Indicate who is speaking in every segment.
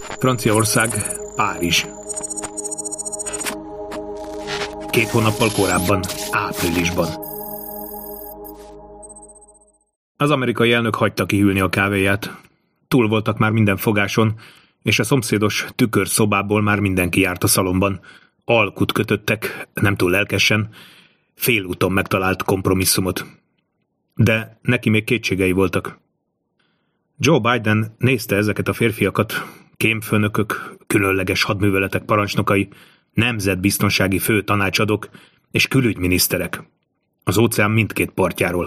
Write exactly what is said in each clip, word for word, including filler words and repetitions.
Speaker 1: Franciaország, Párizs. Két hónappal korábban, áprilisban. Az amerikai elnök hagyta kihűlni a kávéját. Túl voltak már minden fogáson, és a szomszédos tükörszobából már mindenki járt a szalomban. Alkut kötöttek, nem túl lelkesen, félúton megtalált kompromisszumot. De neki még kétségei voltak. Joe Biden nézte ezeket a férfiakat, kémfőnökök, különleges hadműveletek parancsnokai, nemzetbiztonsági fő tanácsadók és külügyminiszterek. Az óceán mindkét partjáról.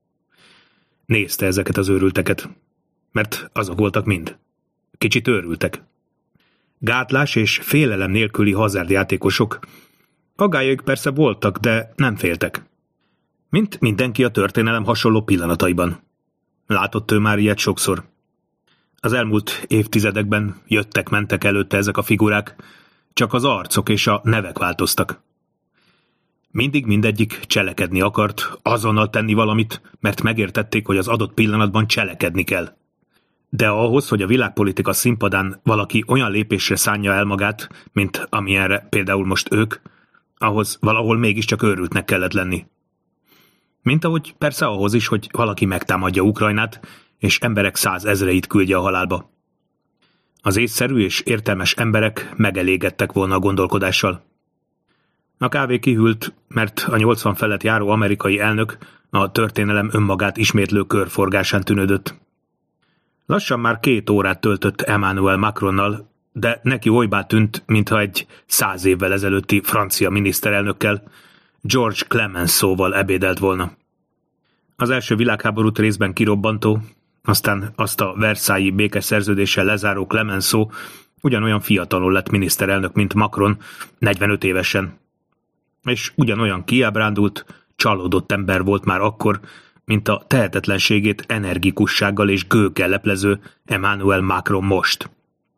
Speaker 1: Nézte ezeket az őrülteket, mert azok voltak mind. Kicsit őrültek. Gátlás és félelem nélküli hazárdjátékosok. Agályaik persze voltak, de nem féltek. Mint mindenki a történelem hasonló pillanataiban. Látott ő már ilyet sokszor. Az elmúlt évtizedekben jöttek-mentek előtte ezek a figurák, csak az arcok és a nevek változtak. Mindig mindegyik cselekedni akart, azonnal tenni valamit, mert megértették, hogy az adott pillanatban cselekedni kell. De ahhoz, hogy a világpolitika színpadán valaki olyan lépésre szánja el magát, mint amilyenre például most ők, ahhoz valahol mégiscsak őrültnek kellett lenni. Mint ahogy persze ahhoz is, hogy valaki megtámadja Ukrajnát, és emberek százezreit küldje a halálba. Az észszerű és értelmes emberek megelégedtek volna a gondolkodással. A kávé kihűlt, mert a nyolcvan felett járó amerikai elnök a történelem önmagát ismétlő körforgásán tűnődött. Lassan már két órát töltött Emmanuel Macronnal, de neki olybá tűnt, mintha egy száz évvel ezelőtti francia miniszterelnökkel, George Clemenceauval ebédelt volna. Az első világháborút részben kirobbantó, aztán azt a Versailles békeszerződéssel lezáró Clemenceau ugyanolyan fiatalon lett miniszterelnök, mint Macron, negyvenöt évesen. És ugyanolyan kiábrándult, csalódott ember volt már akkor, mint a tehetetlenségét energikussággal és gőggel leplező Emmanuel Macron most.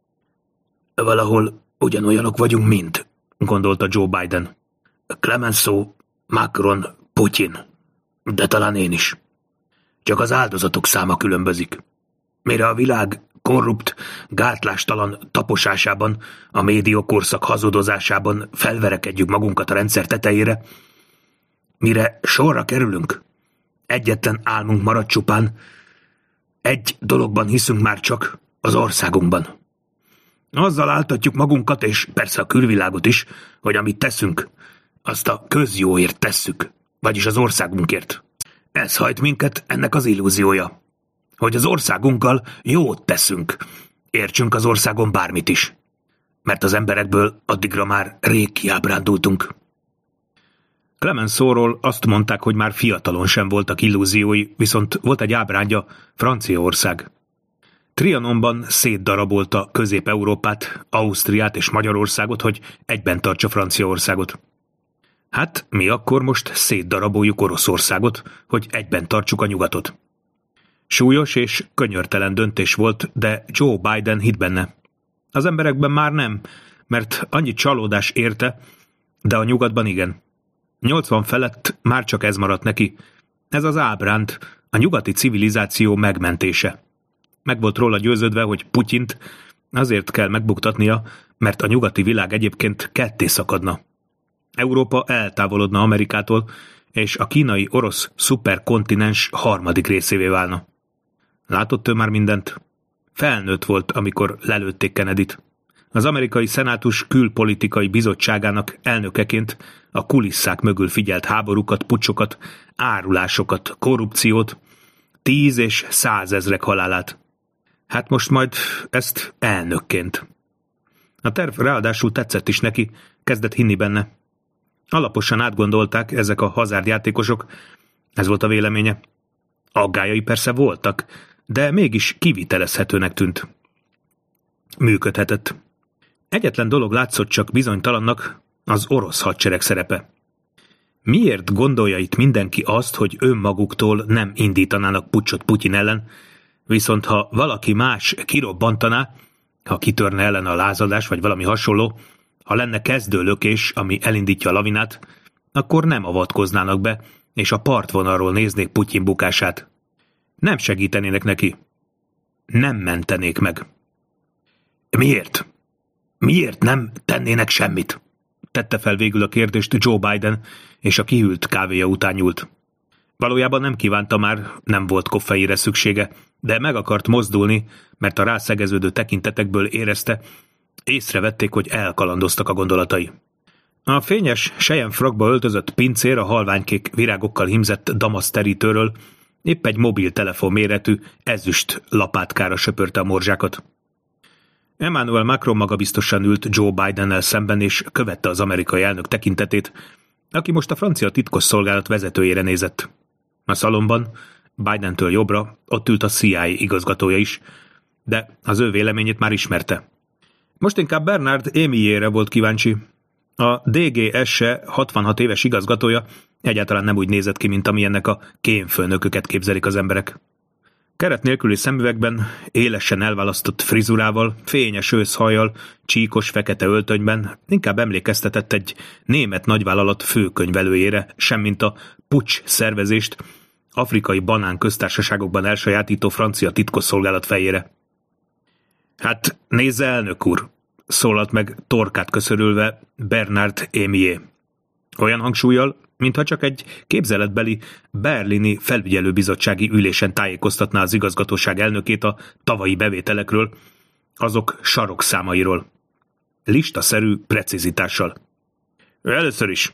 Speaker 1: Valahol ugyanolyanok vagyunk mind, gondolta Joe Biden. Clemenceau, Macron, Putyin, de talán én is. Csak az áldozatok száma különbözik. Mire a világ korrupt, gátlástalan taposásában, a médiakorszak hazudozásában felverekedjük magunkat a rendszer tetejére, mire sorra kerülünk, egyetlen álmunk marad csupán, egy dologban hiszünk már csak, az országunkban. Azzal áltatjuk magunkat, és persze a külvilágot is, hogy amit teszünk, azt a közjóért tesszük, vagyis az országunkért. Ez hajt minket, ennek az illúziója, hogy az országunkkal jót teszünk, értsünk az országon bármit is, mert az emberekből addigra már rég kiábrándultunk. Clemenceauról azt mondták, hogy már fiatalon sem voltak illúziói, viszont volt egy ábrándja, Franciaország. Trianonban szétdarabolta Közép-Európát, Ausztriát és Magyarországot, hogy egyben tartsa Franciaországot. Hát mi akkor most szétdaraboljuk Oroszországot, hogy egyben tartsuk a nyugatot. Súlyos és könyörtelen döntés volt, de Joe Biden hitt benne. Az emberekben már nem, mert annyi csalódás érte, de a nyugatban igen. nyolcvan felett már csak ez maradt neki. Ez az ábránd, a nyugati civilizáció megmentése. Meg volt róla győződve, hogy Putyint azért kell megbuktatnia, mert a nyugati világ egyébként ketté szakadna. Európa eltávolodna Amerikától, és a kínai-orosz szuperkontinens harmadik részévé válna. Látott ő már mindent? Felnőtt volt, amikor lelőtték Kennedyt. Az amerikai szenátus külpolitikai bizottságának elnökeként a kulisszák mögül figyelt háborúkat, pucsokat, árulásokat, korrupciót, tíz és százezrek halálát. Hát most majd ezt elnökként. A terv ráadásul tetszett is neki, kezdett hinni benne. Alaposan átgondolták ezek a hazárdjátékosok, ez volt a véleménye. Aggályai persze voltak, de mégis kivitelezhetőnek tűnt. Működhetett. Egyetlen dolog látszott csak bizonytalannak, az orosz hadsereg szerepe. Miért gondolja itt mindenki azt, hogy önmaguktól nem indítanának puccsot Putyin ellen, viszont ha valaki más kirobbantaná, ha kitörne ellen a lázadás vagy valami hasonló, ha lenne kezdőlökés, ami elindítja a lavinát, akkor nem avatkoznának be, és a partvonalról néznék Putyin bukását. Nem segítenének neki. Nem mentenék meg. Miért? Miért nem tennének semmit? Tette fel végül a kérdést Joe Biden, és a kihűlt kávéja után nyúlt. Valójában nem kívánta már, nem volt koffeinre szüksége, de meg akart mozdulni, mert a rászegeződő tekintetekből érezte, észrevették, hogy elkalandoztak a gondolatai. A fényes, selyemfrakba öltözött pincér a halványkék virágokkal hímzett damaszterítőről épp egy mobiltelefon méretű ezüst lapátkára söpörte a morzsákat. Emmanuel Macron magabiztosan ült Joe Bidennel szemben, és követte az amerikai elnök tekintetét, aki most a francia titkosszolgálat vezetőjére nézett. A szalomban, Bidentől jobbra, ott ült a C I A igazgatója is, de az ő véleményét már ismerte. Most inkább Bernard Émilyére volt kíváncsi. A D G S-e hatvanhat éves igazgatója egyáltalán nem úgy nézett ki, mint amilyennek a kémfőnököket képzelik az emberek. Keret nélküli szemüvegben, élesen elválasztott frizurával, fényes őszhajjal, csíkos fekete öltönyben inkább emlékeztetett egy német nagyvállalat főkönyvelőjére, semmint a puccs szervezést afrikai banán köztársaságokban elsajátító francia titkosszolgálat fejére. Hát nézze, elnök úr, szólalt meg torkát köszörülve Bernard Émilyé. Olyan hangsúllyal, mintha csak egy képzeletbeli berlini felügyelőbizottsági ülésen tájékoztatná az igazgatóság elnökét a tavalyi bevételekről, azok sarokszámairól. Listaszerű precizitással. Először is,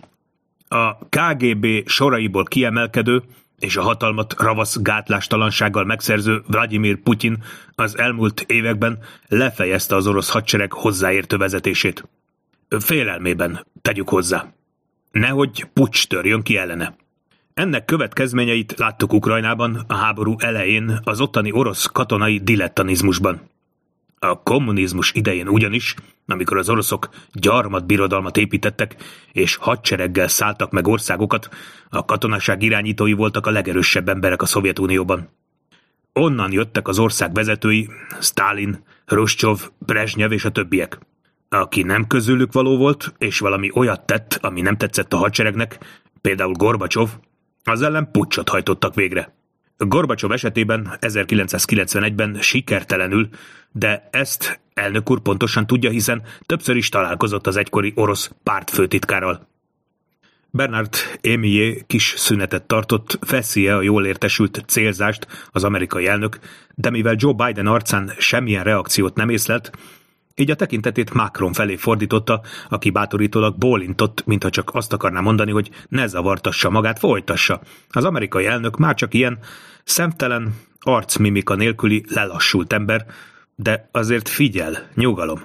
Speaker 1: a K G B soraiból kiemelkedő és a hatalmat ravasz gátlástalansággal megszerző Vladimir Putyin az elmúlt években lefejezte az orosz hadsereg hozzáértő vezetését. Félelmében, tegyük hozzá. Nehogy puccs törjön ki ellene. Ennek következményeit láttuk Ukrajnában a háború elején az ottani orosz katonai dilettanizmusban. A kommunizmus idején ugyanis, amikor az oroszok gyarmatbirodalmat építettek és hadsereggel szálltak meg országokat, a katonaság irányítói voltak a legerősebb emberek a Szovjetunióban. Onnan jöttek az ország vezetői, Sztálin, Hruscsov, Brezsnyev és a többiek. Aki nem közülük való volt, és valami olyat tett, ami nem tetszett a hadseregnek, például Gorbacsov, az ellen puccsot hajtottak végre. Gorbacsov esetében ezerkilencszázkilencvenegyben sikertelenül, de ezt elnök úr pontosan tudja, hiszen többször is találkozott az egykori orosz pártfőtitkárral. Bernard Émilyé kis szünetet tartott, feszélye a jól értesült célzást az amerikai elnök, de mivel Joe Biden arcán semmilyen reakciót nem észlelt, így a tekintetét Macron felé fordította, aki bátorítólag bólintott, mintha csak azt akarná mondani, hogy ne zavartassa magát, folytassa. Az amerikai elnök már csak ilyen szemtelen, arcmimika nélküli lelassult ember, de azért figyel, nyugalom.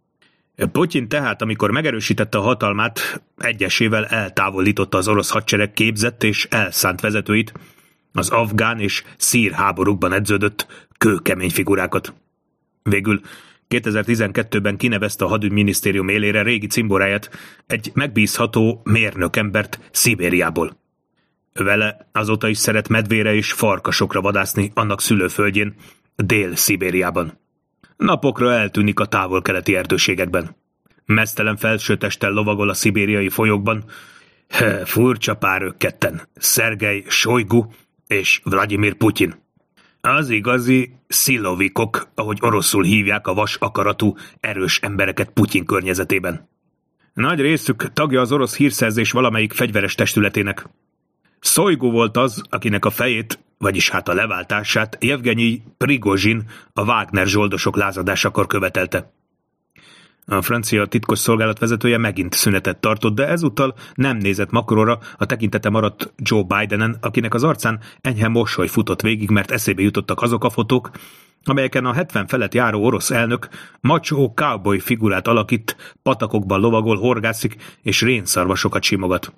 Speaker 1: Putyin tehát, amikor megerősítette a hatalmát, egyesével eltávolította az orosz hadsereg képzett és elszánt vezetőit, az afgán és szír háborúkban edződött kőkemény figurákat. Végül kétezer-tizenkettőben kinevezte a hadügyminisztérium élére régi cimboráját, egy megbízható mérnökembert Szibériából. Vele azóta is szeret medvére és farkasokra vadászni annak szülőföldjén, Dél-Szibériában. Napokra eltűnik a távol-keleti erdőségekben. Meztelen felsőtesttel lovagol a szibériai folyókban. He, furcsa pár ők ketten, Szergej Sojgu és Vladimir Putyin. Az igazi szilovikok, ahogy oroszul hívják a vas akaratú, erős embereket Putyin környezetében. Nagy részük tagja az orosz hírszerzés valamelyik fegyveres testületének. Szojgu volt az, akinek a fejét, vagyis hát a leváltását Jevgenyi Prigozsin, a Wagner zsoldosok lázadásakor követelte. A francia titkosszolgálat vezetője megint szünetet tartott, de ezúttal nem nézett Macronra, a tekintete maradt Joe Bidenen, akinek az arcán enyhe mosoly futott végig, mert eszébe jutottak azok a fotók, amelyeken a hetven felett járó orosz elnök macho cowboy figurát alakít, patakokban lovagol, horgászik és rénszarvasokat simogat.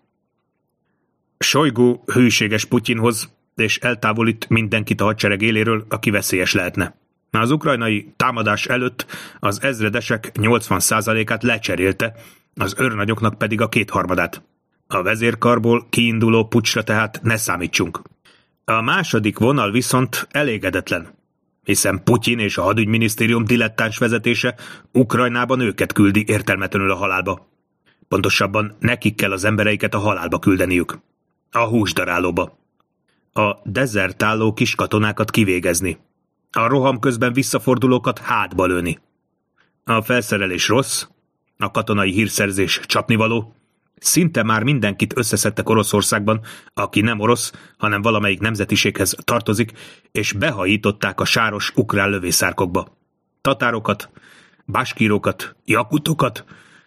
Speaker 1: Sojgu hűséges Putyinhoz, és eltávolít mindenkit a hadsereg éléről, aki veszélyes lehetne. Az ukrajnai támadás előtt az ezredesek nyolcvan százalékát lecserélte, az őrnagyoknak pedig a kétharmadát. A vezérkarból kiinduló puccsra tehát ne számítsunk. A második vonal viszont elégedetlen, hiszen Putyin és a hadügyminisztérium dilettáns vezetése Ukrajnában őket küldi értelmetlenül a halálba. Pontosabban nekik kell az embereiket a halálba küldeniük. A húsdarálóba. A dezertáló kiskatonákat kivégezni. A roham közben visszafordulókat hátba lőni. A felszerelés rossz, a katonai hírszerzés csapnivaló, szinte már mindenkit összeszedtek Oroszországban, aki nem orosz, hanem valamelyik nemzetiséghez tartozik, és behajították a sáros ukrán lövészárkokba. Tatárokat, baskírokat, jakutokat,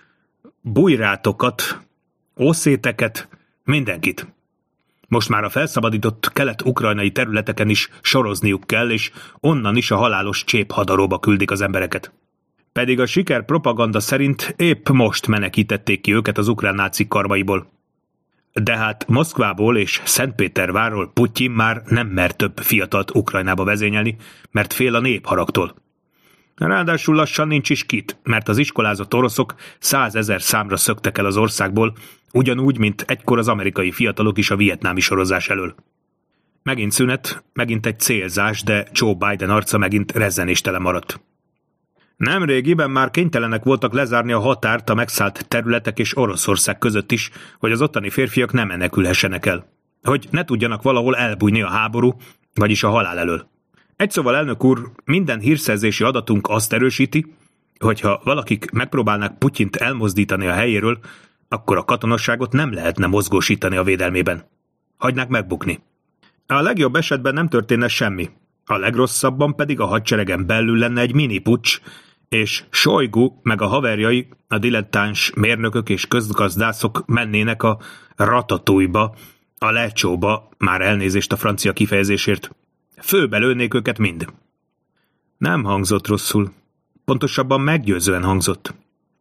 Speaker 1: bujrátokat, oszéteket, mindenkit. Most már a felszabadított kelet-ukrajnai területeken is sorozniuk kell, és onnan is a halálos cséphadaróba küldik az embereket. Pedig a siker propaganda szerint épp most menekítették ki őket az ukrán nácik karmaiból. De hát Moszkvából és Szentpétervárról Putyin már nem mer több fiatalt Ukrajnába vezényelni, mert fél a népharagtól. Ráadásul lassan nincs is kit, mert az iskolázott oroszok százezer számra szöktek el az országból, ugyanúgy, mint egykor az amerikai fiatalok is a vietnámi sorozás elől. Megint szünet, megint egy célzás, de Joe Biden arca megint rezzenéstelen maradt. Nemrégiben már kénytelenek voltak lezárni a határt a megszállt területek és Oroszország között is, hogy az ottani férfiak nem menekülhessenek el. Hogy ne tudjanak valahol elbújni a háború, vagyis a halál elől. Egy szóval, elnök úr, minden hírszerzési adatunk azt erősíti, hogyha valakik megpróbálnák Putyint elmozdítani a helyéről, akkor a katonasságot nem lehetne mozgósítani a védelmében. Hagynák megbukni. A legjobb esetben nem történne semmi, a legrosszabban pedig a hadseregen belül lenne egy mini puccs, és Sojgu meg a haverjai, a dilettáns mérnökök és közgazdászok mennének a ratatújba, a lecsóba, már elnézést a francia kifejezésért. Főbe lőnék őket mind. Nem hangzott rosszul. Pontosabban meggyőzően hangzott.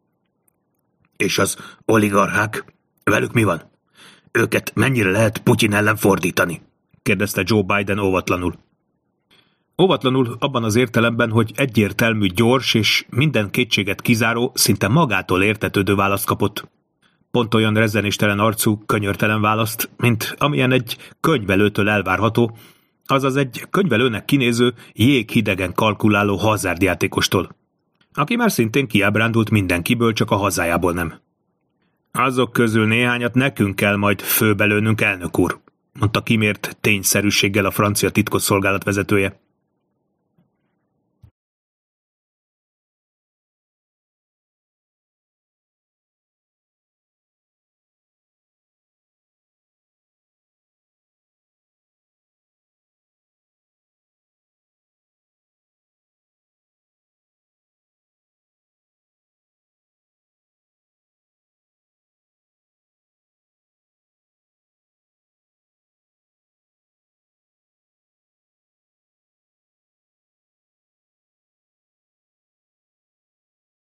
Speaker 1: És az oligarchák? Velük mi van? Őket mennyire lehet Putyin ellen fordítani? Kérdezte Joe Biden óvatlanul. Óvatlanul abban az értelemben, hogy egyértelmű, gyors és minden kétséget kizáró, szinte magától értetődő választ kapott. Pont olyan rezzenéstelen arcú, könyörtelen választ, mint amilyen egy könyvelőtől elvárható, azaz egy könyvelőnek kinéző, jéghidegen kalkuláló hazárdjátékostól, aki már szintén kiábrándult mindenkiből, csak a hazájából nem. Azok közül néhányat nekünk kell majd főbelőnünk, elnök úr, mondta kimért tényszerűséggel a francia titkosszolgálat vezetője.